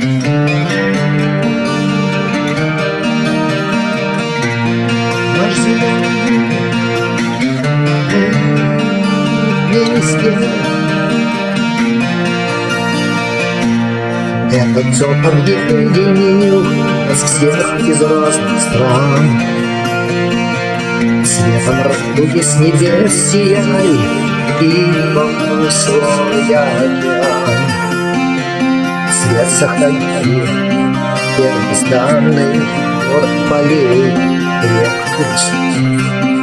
Наш зеленый вместе. Этот центр объединил нас всех из разных стран. Светом радуги с небес сияли, и полносвой океан. Свет сохранили первозданный город полей, рек и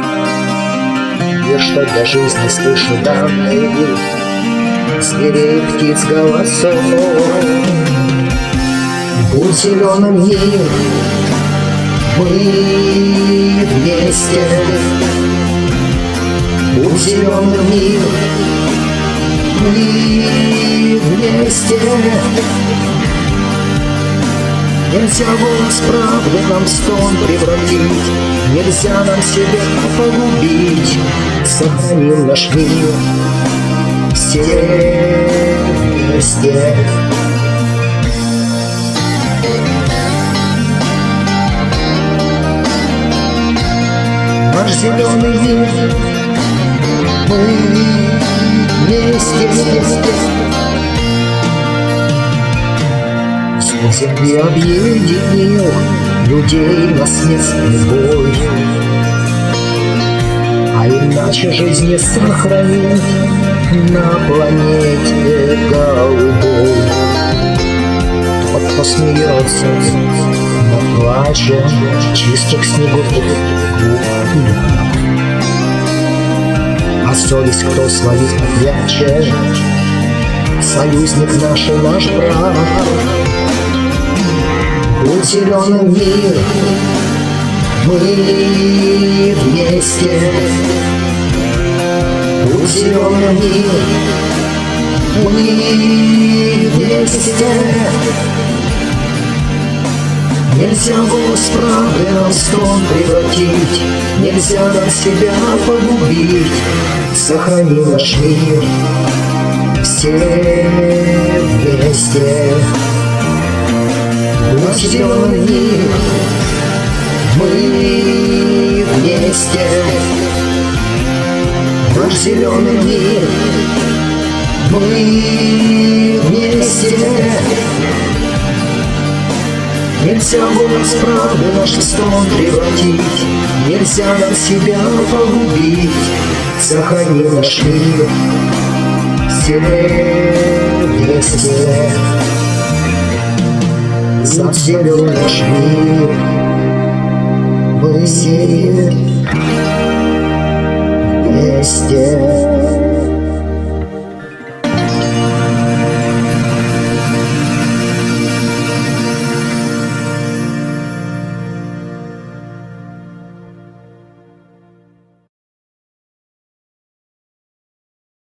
и что для жизни слышу данные зверей, птиц, голосов. Будь зеленым мир, мы вместе. Будь зеленым мир, мы вместе. Нельзя голос правды нам в стон превратить, нельзя нам себя погубить. Сохраним наш мир все вместе. Наш зеленый мир, мы вместе. Земли объединил людей на смертный бой, а иначе жизнь не сохранить на планете голубой. Тот, кто смеется над плачем чистых снегов, а совесть кто свою прячет, союзник наш и наш брат. Будь зеленым мир, мы вместе. Будь зеленым мир, мы вместе. Нельзя голос правды нам в стон превратить, нельзя нам себя погубить. Сохрани наш мир все вместе. Будь зеленый мир, мы вместе. Наш зеленый мир, мы вместе. Нельзя голос правды наш в стон превратить, нельзя нам себя погубить. Сохрани наш мир все вместе. За зеленый наш мир мы все вместе.